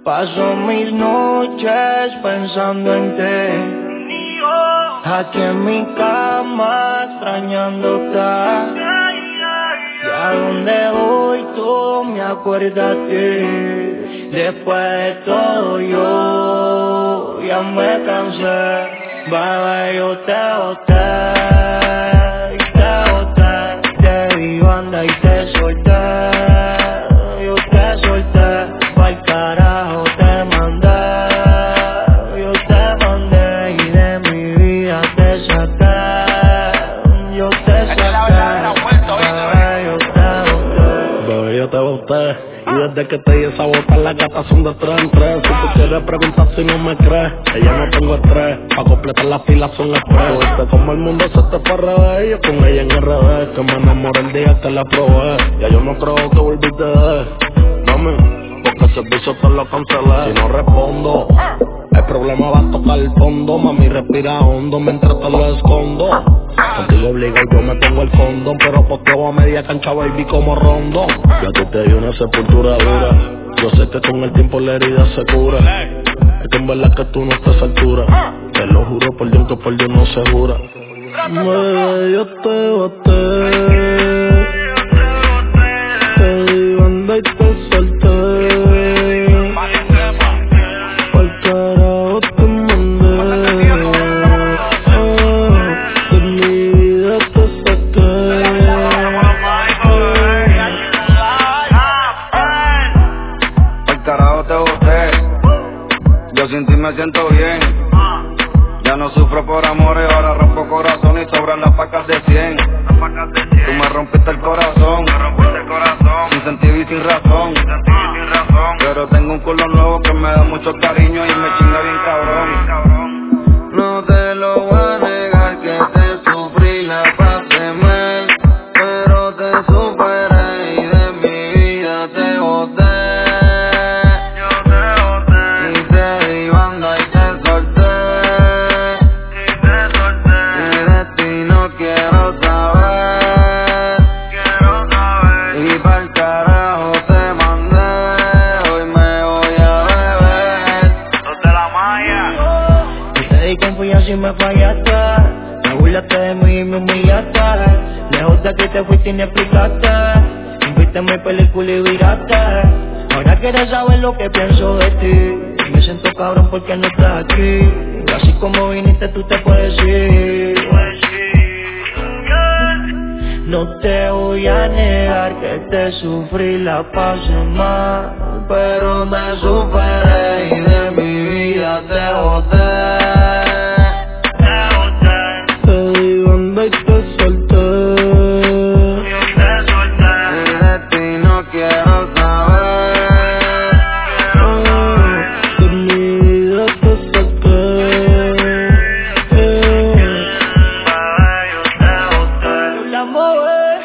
Paso mis noches pensando en ti, aquí en mi cama extrañándote. Y a donde voy tú me acuerdas de ti. Después de todo yo ya me cansé. Bebé, yo te boté, te di banda y te solté. Yo te solté, pa'l carajo te mandé. Yo te mandé y de mi vida te saqué. Yo te saqué, bebé, yo te boté. Bebé, yo te boté. Y desde que te di esa bota, las gatas son de 3 en 3. Si tú quieres preguntar si no me crees, ella no tengo estrés. Pa' completar las filas son express. Viste como el mundo se te fue al revés. Yo con ella en RD, que me enamoré el día que la probé. Ya yo no creo que volviste de mami, porque el servicio te lo cancelé. Si no respondo, el problema va a tocar el fondo. Mami, respira hondo mientras te lo escondo. Contigo obligado yo me pongo el condón, pero posteo a media cancha, baby, como Rondo. Ya tú te di una sepultura dura. Yo sé que con el tiempo la herida se cura. Es que en verdad que tú no estás a esa altura. Te lo juro por Dios que por Dios no se jura. Bebé, yo te boté, te di banda y te solté. Pa'l carajo te mandé. De mi vida te saqué. Pa'l carajo te boté. Yo sin ti me siento bien. Ya no sufro por amores, ahora rompo corazón y sobran las pacas de 100. Tú me rompiste el corazón, sin sentido y sin razón. Pero tengo un culo nuevo que me da mucho cariño y me chinga bien cabrón. No te lo voy a negar que te sufrí, la pasé mal, pero te superé y de mi vida te boté. Y te di banda y te solté. Y de ti no quiero saber. Y pa'l carajo te mandé. Hoy me voy a beber. Los de la Maya. Y te di confianza y me fallaste. Me burlaste de mí y me humillaste. Lejos de aquí te fuiste y me explicaste. Invité a mi película y viraste. Ahora quieres saber lo que pienso de ti. Me siento cabrón porque no estás aquí. Así como viniste tú te puedes ir. No te voy a negar que te sufrí, la pasé mal, pero me superé y de mi vida te boté. Te di banda y te solté. Y de ti no quiero saber. De mi vida te saqué. La mueve.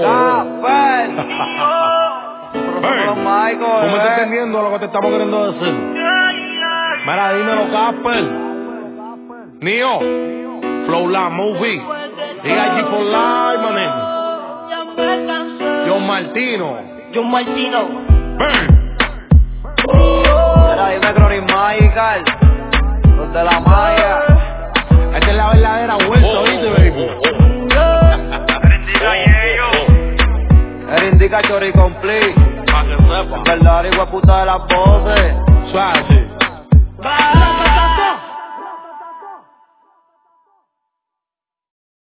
¿Tú me estás entendiendo lo que te estamos queriendo decir? Mira, dímelo, Casper. Nio, Flow La Movie, DIG for Life, mané. John Martino. Mira, dime Crony Magical, los de la Maya. Esta es la verdadera vuelta, ¿oíste, baby? Él indica Chori Complete. En verdad, hijo de puta de las voces. Suave.